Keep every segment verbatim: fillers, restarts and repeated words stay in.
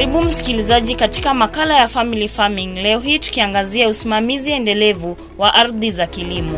Karibu msikilizaji katika makala ya Family Farming. Leo hii tukiangazia usimamizi endelevu wa ardhi za kilimo.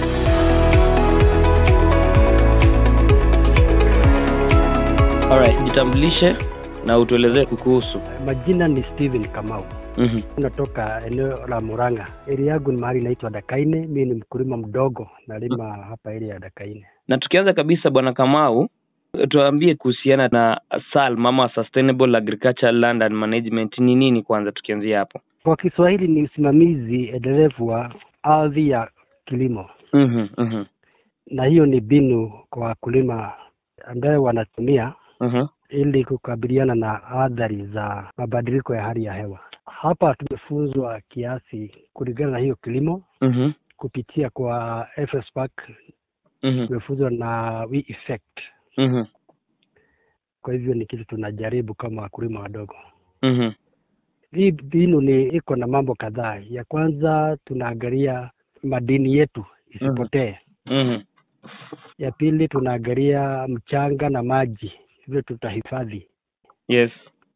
Alright, jitambulishe na utuelezee kukuhusu. Majina ni Steven Kamau. Mhm. Natoka eneo la Murang'a. Area yangu ni mahali inaitwa Dakaine. Mimi ni mkulima mdogo, nalima hapa area ya Dakaine. Na tukianza kabisa bwana Kamau, tuambie kuhusiana na S A L M ama Sustainable Agriculture Land and Management ni nini kwanza tukianzia hapo? Kwa Kiswahili ni usimamizi endelevu wa ardhi ya kilimo. Mhm. Mhm. Na hiyo ni binu kwa wakulima ambayo wanatumia Mhm. ili kukabiliana na athari za mabadiliko ya hali ya hewa. Hapa tumefunzwa kiasi kulingana na hiyo kilimo. Mhm. Kupitia kwa F S P A C. Mhm. Tumefunzwa na we effect. Mhm. Kwa hivyo ni kitu tunajaribu kama wakulima wadogo. Mhm. Hii binu ni iko na mambo kadhaa. Ya kwanza tunaangalia madini yetu isipotee. Mhm. Ya pili tunaangalia mchanga na maji hivyo tutahifadhi. Yes.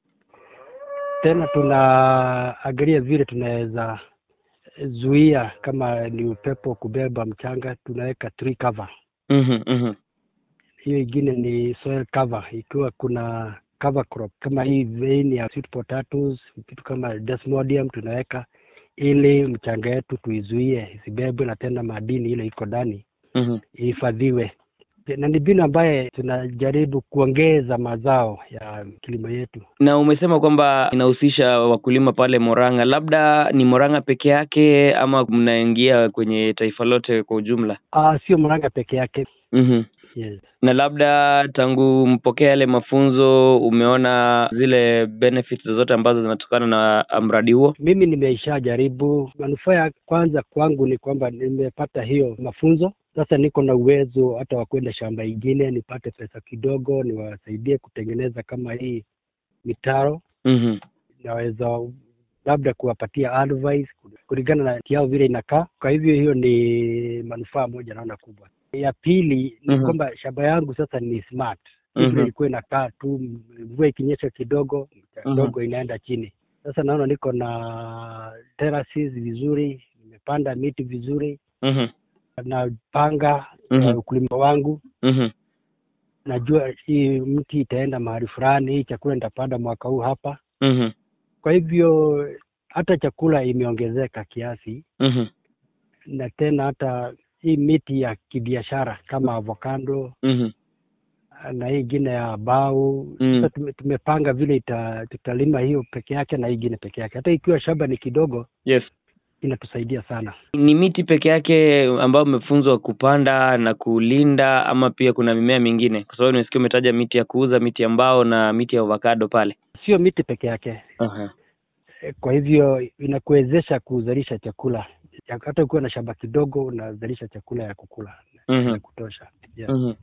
Tena tunaangalia vile tunaweza zuia kama ni upepo kubeba mchanga, tunaweka tree cover. Mhm. Mhm. Hiyo ingine ni soil cover, ikiwa kuna cover crop kama hii vein ya sweet potatoes, kitu kama desmodium tunaweka ili mchanga yetu tuizuie isibebwe na tena madini ile iko ndani Mhm. ihifadhiwe. Na ni binu ambaye tunajaribu kuongeza mazao ya kilimo yetu. Na umesema kwamba inahusisha wakulima pale Murang'a. Labda ni Murang'a peke yake ama mnaingia kwenye taifa lote kwa ujumla? Ah, sio Murang'a peke yake. Mhm. Yes. Na labda tangu mpokea yale mafunzo umeona zile benefits zote ambazo zinatokana na mradi huo? Mimi nimeisha jaribu. Manufaa ya kwanza kwangu ni kwamba nimepata hiyo mafunzo. Sasa niko na uwezo hata wa kwenda shamba ingine nipate pesa kidogo niwasaidie kutengeneza kama hii mitaro. Mhm. Naweza labda kuwapatia advice kulingana na kiao vile inakaa. Kwa hivyo hiyo ni manufaa moja naona kubwa. Ya pili ni Mhm. kwamba shamba yangu sasa ni smart. Mhm. Hivyo ilikuwa inakaa tu, mvua ikinyesha kidogo kidogo Mhm. inaenda chini. Sasa naona niko na terraces vizuri, nimepanda miti vizuri, Mhm. napanga Mhm. uh, ukulima wangu. Mhm. Najua hii mti itaenda mahali fulani, hii chakula nitapanda mwaka huu hapa. Mhm. Kwa hivyo hata chakula imeongezeka kiasi. Mhm. Na tena hata hii miti ya kibiashara kama avocado Mhm. na hii ingine ya bao. Mm. Sasa tume, tumepanga vile ita, tutalima hiyo peke yake na hii ingine peke yake. Hata ikiwa shamba ni kidogo Yes. inatusaidia sana. Ni miti peke yake ambayo umefunzwa kupanda na kulinda ama pia kuna mimea mingine? Kwa sababu nimesikia umetaja miti ya kuuza, miti ya mbao na miti ya avocado pale. Sio miti peke yake. Aha. Kwa hivyo inakuwezesha kuzalisha chakula. Hata ukiwa na shamba kidogo unazalisha chakula ya kukula. Mhm. Ya kutosha. Yeah. Mhm.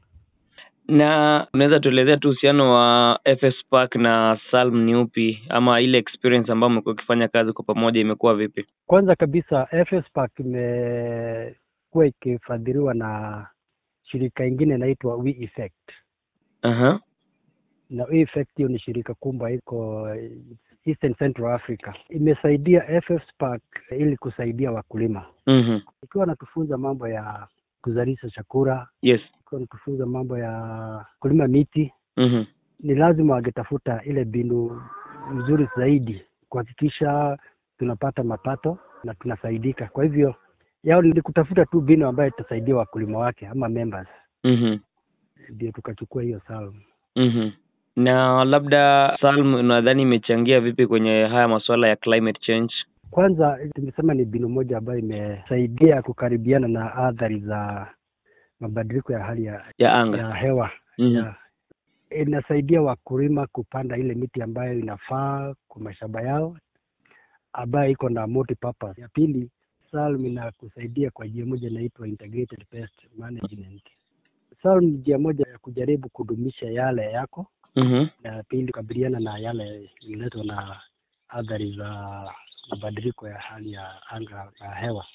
Na unaweza tuelezea tu uhusiano wa F S P A C na S A L M ni upi, ama ile experience ambayo mmekuwa ukifanya kazi kwa pamoja imekuwa vipi? Kwanza kabisa F S P A C imekuwa ikifadhiliwa na shirika ingine inaitwa We Effect. Aha. Na We Effect hiyo ni shirika kubwa iko Eastern Central Africa. Imesaidia F S P A C ili kusaidia wakulima. Mhm. Ikiwa natufunza mambo ya kuzalisha chakula, Yes. ikiwa natufunza mambo ya kulima miti, Mhm. ni lazima wangetafuta ile binu nzuri zaidi kuhakikisha tunapata mapato na tunasaidika. Kwa hivyo yao ni kutafuta tu binu ambayo itasaidia wakulima wake ama members. Mhm. Ndio tukachukua hiyo S A L M. Mhm. Na labda S A L M nadhani imechangia vipi kwenye haya masuala ya climate change? Kwanza tumesema ni binu moja ambayo imesaidia kukaribiana na athari za mabadiliko ya hali ya, Ya anga. ya hewa. Mhm. Ya, inasaidia wakulima kupanda ile miti ambayo inafaa kwa mashamba yao ambayo iko na multi purpose. Ya pili, S A L M inakusaidia kwa njia moja inaitwa integrated pest management. S A L M ni njia moja ya kujaribu kudumisha yale yako. Mhm. Na pili kukabiliana na yale inaletwa na athari za mabadiliko ya hali ya anga na hewa.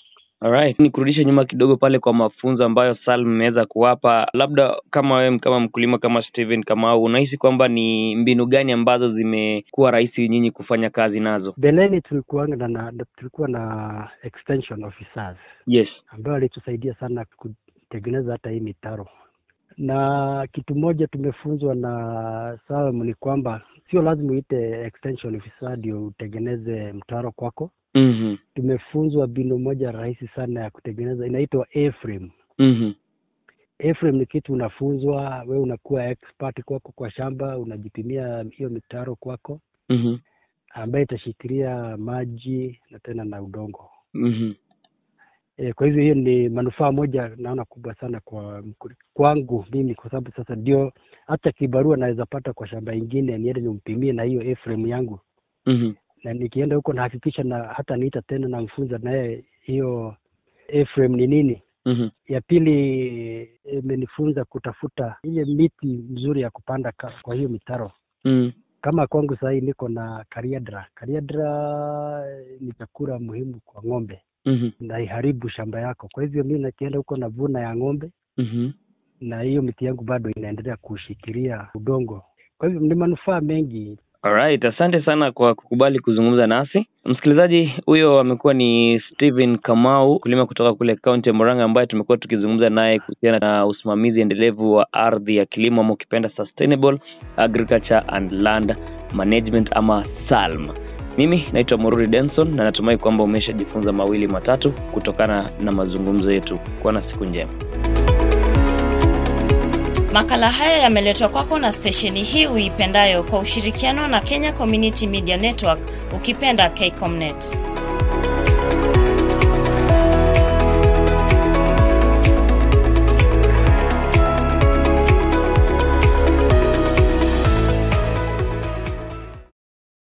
Alright, nikurudishe nyuma kidogo pale kwa mafunzo ambayo Salm imeweza kuwapa. Labda kama wewe kama mkulima kama Steven Kamau, unahisi kwamba ni mbinu gani ambazo zimekuwa rahisi nyinyi kufanya kazi nazo? Beleni tulikuwa na, na tulikuwa na extension officers. Yes. Ambao walitusaidia sana kutengeneza hata hii mitaro. Na kitu moja tumefunzwa na Salm ni kwamba sio lazima uite extension officer ndio utengeneze mtaro kwako. Mhm. Tumefunzwa mbinu moja rahisi sana ya kutengeneza, inaitwa A-frame. Mhm. A-frame ni kitu unafunzwa, wewe unakuwa expert kwako kwa shamba, unajipimia hiyo mitaro kwako. Mhm. Ambayo itashikilia maji na tena na udongo. Mhm. E, kwa hivyo hiyo ni manufaa moja naona kubwa sana kwa kwangu mimi, kwa sababu sasa ndio hata kibarua naweza pata kwa shamba ingine niende nimpimie na hiyo A-frame yangu. Mhm. Na nikienda huko nahakikisha na hata niita tena na mfunza naye hiyo A-frame ni nini. Mhm. Ya pili imenifunza kutafuta ile miti nzuri ya kupanda kwa hiyo mitaro. Mhm. Kama kwangu sasa niko na kariadra. Kariadra ni chakula muhimu kwa ng'ombe. Mhm. Na iharibu shamba yako. Kwa hivyo mimi nakienda huko na vuna ya ng'ombe. Mhm. Na hiyo miti yangu bado inaendelea kushikilia udongo. Kwa hivyo ni manufaa mengi. Alright, asante sana kwa kukubali kuzungumza nasi. Msikilizaji, huyo amekuwa ni Steven Kamau, mkulima kutoka kule kaunti ya Murang'a, ambaye tumekuwa tukizungumza naye kuhusiana na usimamizi endelevu wa ardhi ya kilimo, ama ukipenda Sustainable Agriculture and Land Management ama SALM. Mimi naitwa Mururi Denson na natumai kwamba umeshajifunza mawili matatu kutokana na mazungumzo yetu. Kuwa na siku njema. Makala haya yameletwa kwako na stesheni hii uipendayo kwa ushirikiano na Kenya Community Media Network, ukipenda K C O M net.